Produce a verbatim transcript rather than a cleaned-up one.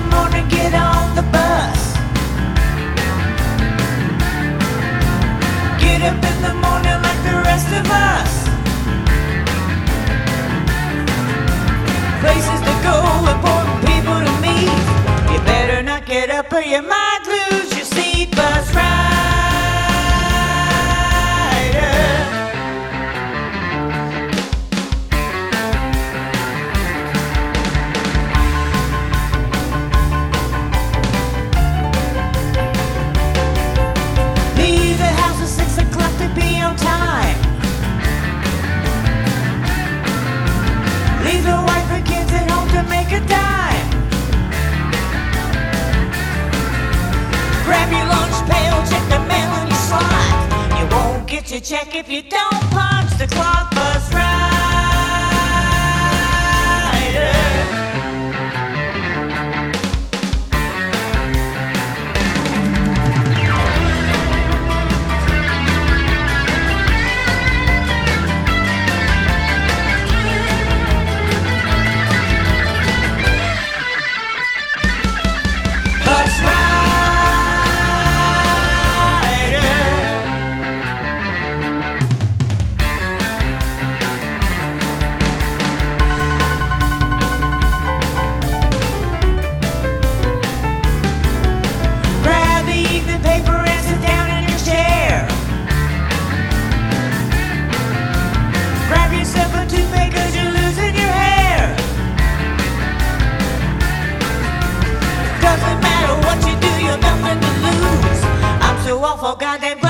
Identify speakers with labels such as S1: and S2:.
S1: morning, get on the bus. Get up in the morning like the rest of us. Places to go, important people to meet. You better not get up or you might lose your seat. Bus rider. Leave the house at six o'clock to be on time. Leave the wife and kids at home to make a dime. Grab your lunch pail, check the mail in your slot. You won't get your check if you don't punch the clock. Bus rider. Bus rider. Grab the evening paper and sit down in your chair. Grab yourself a toothpick 'cause you're losing your hair. Doesn't matter what you do, you've nothing to lose. I'm so awful goddamn